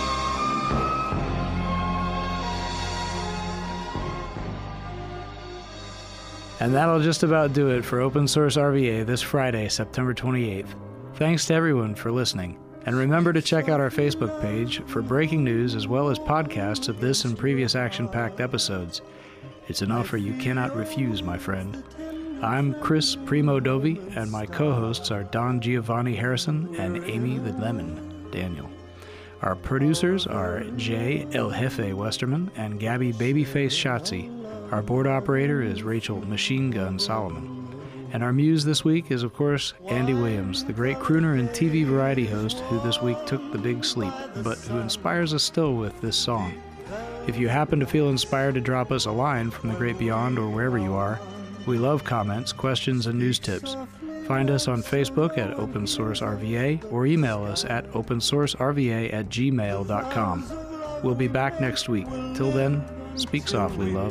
And that'll just about do it for Open Source RVA this Friday, September 28th. Thanks to everyone for listening. And remember to check out our Facebook page for breaking news as well as podcasts of this and previous action-packed episodes. It's an offer you cannot refuse, my friend. I'm Chris Primo Dovi, and my co-hosts are Don Giovanni Harrison and Amy the Lemon Daniel. Our producers are Jay El Jefe Westerman and Gabby Babyface Schatzi. Our board operator is Rachel Machine Gun Solomon. And our muse this week is, of course, Andy Williams, the great crooner and TV variety host who this week took the big sleep, but who inspires us still with this song. If you happen to feel inspired to drop us a line from the great beyond or wherever you are, we love comments, questions, and news tips. Find us on Facebook at Open Source RVA or email us at opensourcerva@gmail.com. We'll be back next week. Till then, speak softly, love.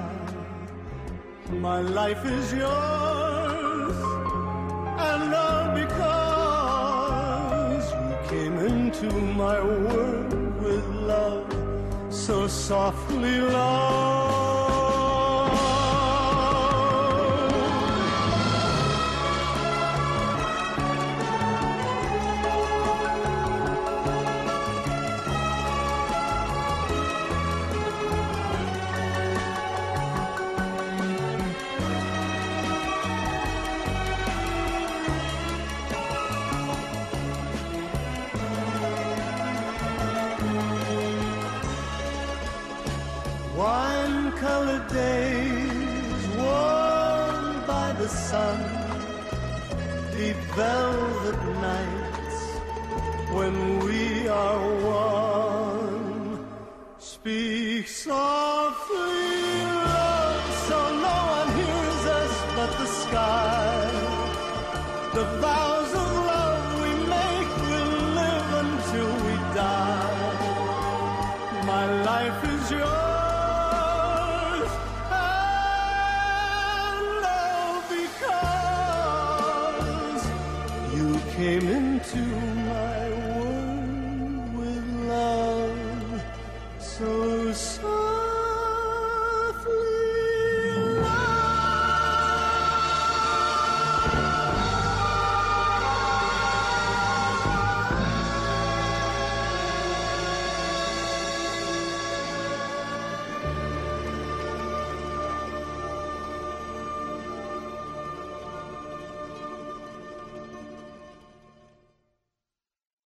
My life is yours, and all because you came into my world with love, so softly, love. Wine-colored days warmed by the sun, deep velvet nights when we are one. Speak softly, love, so no one hears us but the sky. The vows of love we make will live until we die. My life is yours, and all because you came into my world with love so soft.